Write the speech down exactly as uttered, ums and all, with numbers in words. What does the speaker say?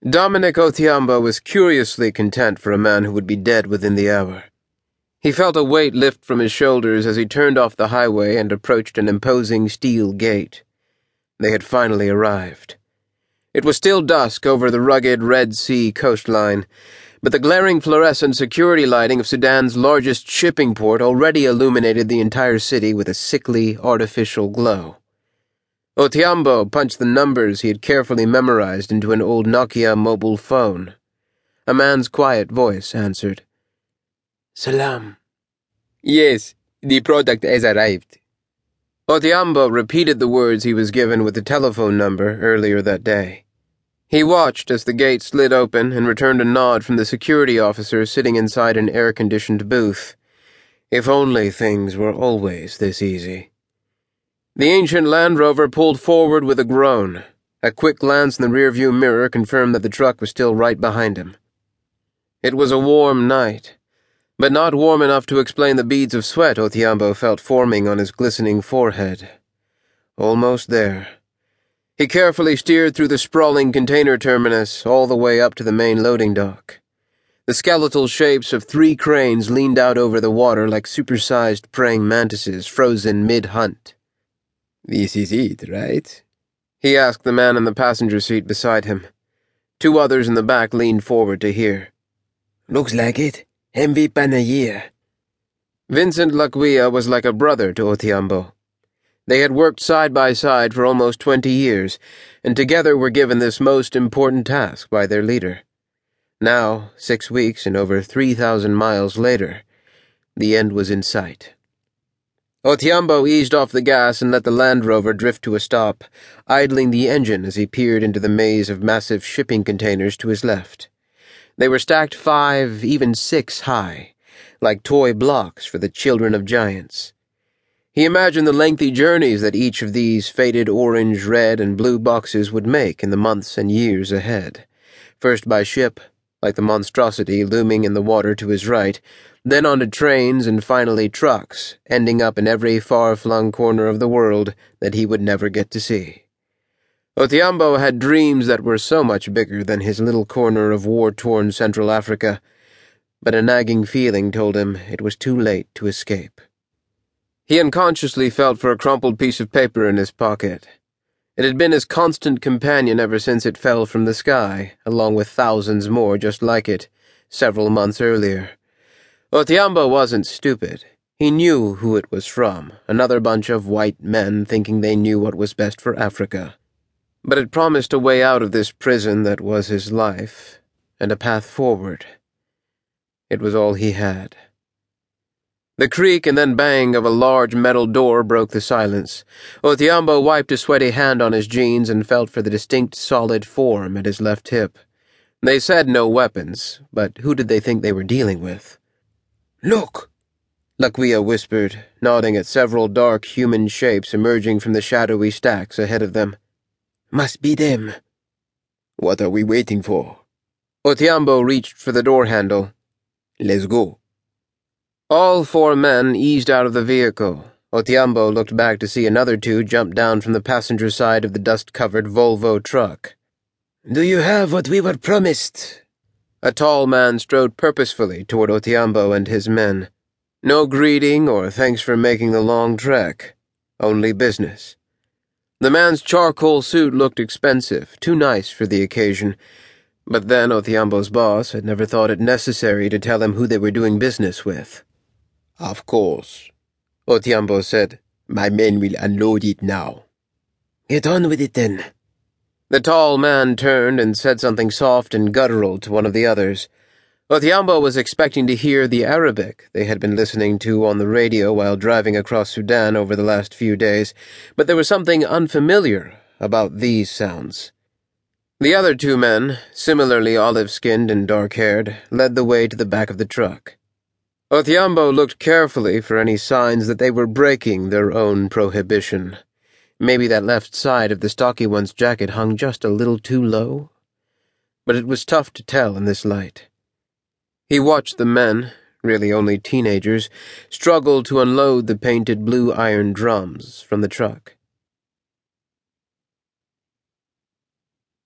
Dominic Otiambo was curiously content for a man who would be dead within the hour. He felt a weight lift from his shoulders as he turned off the highway and approached an imposing steel gate. They had finally arrived. It was still dusk over the rugged Red Sea coastline, but the glaring fluorescent security lighting of Sudan's largest shipping port already illuminated the entire city with a sickly, artificial glow. Otiambo punched the numbers he had carefully memorized into an old Nokia mobile phone. A man's quiet voice answered. "Salam." "Yes, the product has arrived." Otiambo repeated the words he was given with the telephone number earlier that day. He watched as the gate slid open and returned a nod from the security officer sitting inside an air-conditioned booth. If only things were always this easy. The ancient Land Rover pulled forward with a groan. A quick glance in the rearview mirror confirmed that the truck was still right behind him. It was a warm night, but not warm enough to explain the beads of sweat Otiambo felt forming on his glistening forehead. Almost there. He carefully steered through the sprawling container terminus all the way up to the main loading dock. The skeletal shapes of three cranes leaned out over the water like supersized praying mantises frozen mid-hunt. "This is it, right?" he asked the man in the passenger seat beside him. Two others in the back leaned forward to hear. "Looks like it. M V Panayir." Vincent Laquia was like a brother to Otiambo. They had worked side by side for almost twenty years, and together were given this most important task by their leader. Now, six weeks and over three thousand miles later, the end was in sight. Otiambo eased off the gas and let the Land Rover drift to a stop, idling the engine as he peered into the maze of massive shipping containers to his left. They were stacked five, even six high, like toy blocks for the children of giants. He imagined the lengthy journeys that each of these faded orange, red, and blue boxes would make in the months and years ahead, first by ship, like the monstrosity looming in the water to his right, then onto trains and finally trucks, ending up in every far-flung corner of the world that he would never get to see. Otiambo had dreams that were so much bigger than his little corner of war-torn Central Africa, but a nagging feeling told him it was too late to escape. He unconsciously felt for a crumpled piece of paper in his pocket. It had been his constant companion ever since it fell from the sky, along with thousands more just like it, several months earlier. Otiambo wasn't stupid. He knew who it was from, another bunch of white men thinking they knew what was best for Africa. But it promised a way out of this prison that was his life, and a path forward. It was all he had. The creak and then bang of a large metal door broke the silence. Otiambo wiped a sweaty hand on his jeans and felt for the distinct solid form at his left hip. They said no weapons, but who did they think they were dealing with? "Look," Laquia whispered, nodding at several dark human shapes emerging from the shadowy stacks ahead of them. "Must be them." "What are we waiting for?" Otiambo reached for the door handle. "Let's go." All four men eased out of the vehicle. Otiambo looked back to see another two jump down from the passenger side of the dust-covered Volvo truck. "Do you have what we were promised?" A tall man strode purposefully toward Otiambo and his men. No greeting or thanks for making the long trek. Only business. The man's charcoal suit looked expensive, too nice for the occasion, but then Otiambo's boss had never thought it necessary to tell him who they were doing business with. "Of course," Otiambo said. "My men will unload it now." "Get on with it, then." The tall man turned and said something soft and guttural to one of the others. Otiambo was expecting to hear the Arabic they had been listening to on the radio while driving across Sudan over the last few days, but there was something unfamiliar about these sounds. The other two men, similarly olive-skinned and dark-haired, led the way to the back of the truck. Otiambo looked carefully for any signs that they were breaking their own prohibition. Maybe that left side of the stocky one's jacket hung just a little too low? But it was tough to tell in this light. He watched the men, really only teenagers, struggle to unload the painted blue iron drums from the truck.